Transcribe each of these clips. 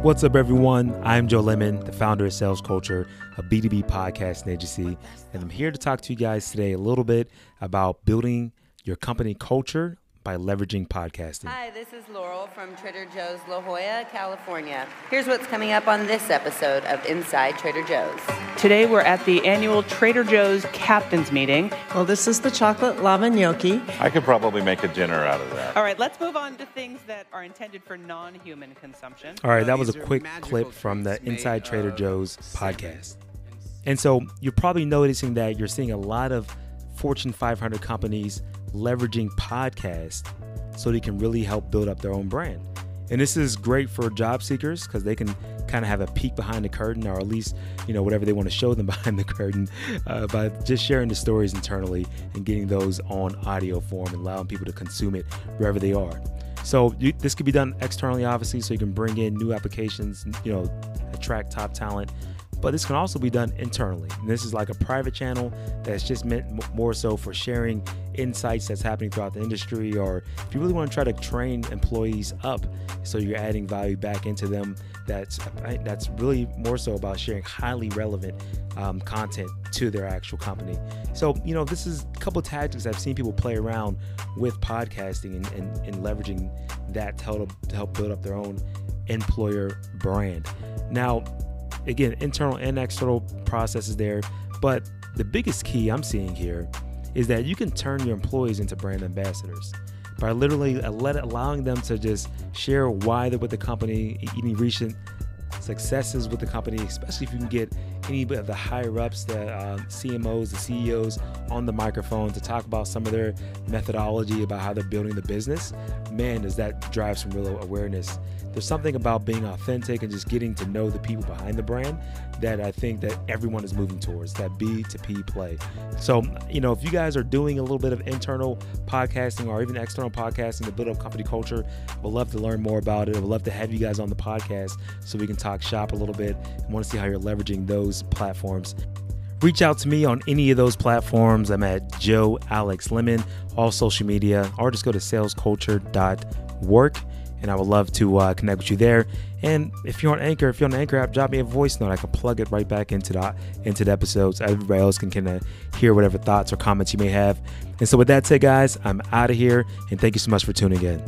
What's up, everyone? I'm Joe Lemon, the founder of Sales Culture, a B2B podcasting agency, and I'm here to talk to you guys today a little bit about building your company culture by leveraging podcasting. Hi, this is Laurel from Trader Joe's La Jolla, California. Here's what's coming up on this episode of Inside Trader Joe's. Today we're at the annual Trader Joe's Captain's Meeting. Well, this is the chocolate lava gnocchi. I could probably make a dinner out of that. All right, let's move on to things that are intended for non-human consumption. All right, that was a quick clip from the Inside Trader Joe's podcast. And so you're probably noticing that you're seeing a lot of Fortune 500 companies leveraging podcasts so they can really help build up their own brand. And this is great for job seekers because they can kind of have a peek behind the curtain, or at least, whatever they want to show them behind the curtain, by just sharing the stories internally and getting those on audio form and allowing people to consume it wherever they are. So this could be done externally, obviously, so you can bring in new applications, attract top talent. But this can also be done internally. And this is like a private channel that's just meant more so for sharing insights that's happening throughout the industry, or if you really want to try to train employees up so you're adding value back into them, that's really more so about sharing highly relevant content to their actual company. So, this is a couple of tactics I've seen people play around with podcasting and leveraging that to help build up their own employer brand. Now, again, internal and external processes there, but the biggest key I'm seeing here is that you can turn your employees into brand ambassadors by literally allowing them to just share why they're with the company, any recent successes with the company, especially if you can get any of the higher ups, the CMOs, the CEOs on the microphone to talk about some of their methodology about how they're building the business. Man, does that drive some real awareness. There's something about being authentic and just getting to know the people behind the brand that I think that everyone is moving towards, that B2P play. So, if you guys are doing a little bit of internal podcasting or even external podcasting to build up company culture, I would love to learn more about it. I would love to have you guys on the podcast so we can talk shop a little bit. I want to see how you're leveraging those platforms. Reach out to me on any of those platforms. I'm at Joe Alex Lemon, all social media, or just go to salesculture.work. And I would love to connect with you there. And if you're on Anchor, if you're on the Anchor app, drop me a voice note. I can plug it right back into the episodes. So everybody else can kind of hear whatever thoughts or comments you may have. And so with that said, guys, I'm out of here. And thank you so much for tuning in.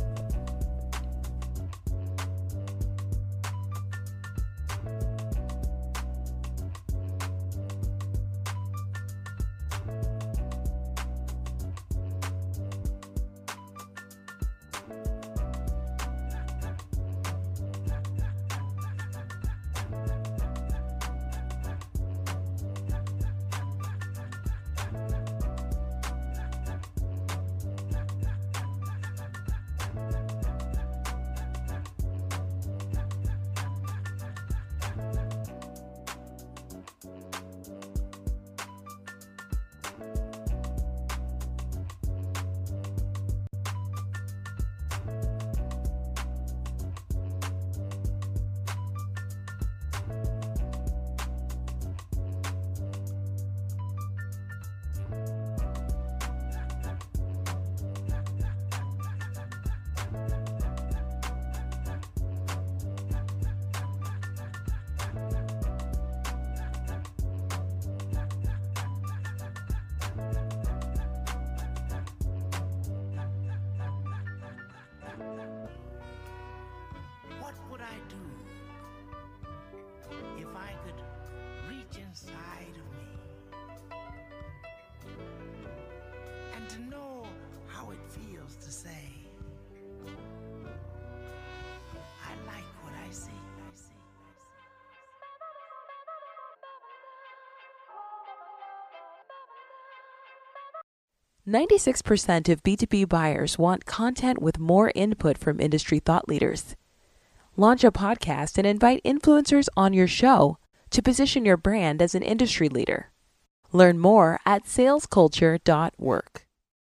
What would I do if I could reach inside of me and to know how it feels to say, I like what I see. 96% of B2B buyers want content with more input from industry thought leaders. Launch a podcast and invite influencers on your show to position your brand as an industry leader. Learn more at salesculture.work.